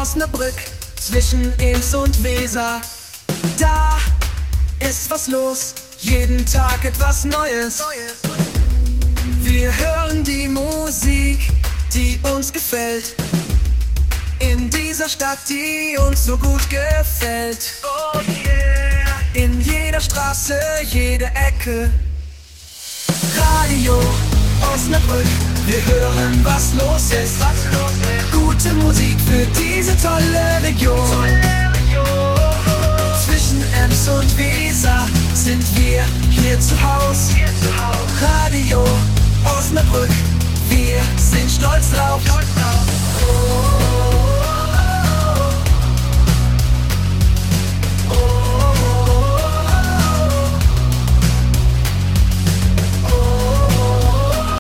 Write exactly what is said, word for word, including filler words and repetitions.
Osnabrück, zwischen Ems und Weser. Da ist was los, jeden Tag etwas Neues. Wir hören die Musik, die uns gefällt, in dieser Stadt, die uns so gut gefällt. Oh yeah. In jeder Straße, jede Ecke. Radio Osnabrück, wir hören, was los ist. Was los ist. Gute Musik für diese tolle Region. Tolle Region. Zwischen Ems und Weser sind wir hier zu Haus. Hier zu Haus. Radio Osnabrück, wir sind stolz drauf. Stolz drauf. Oh.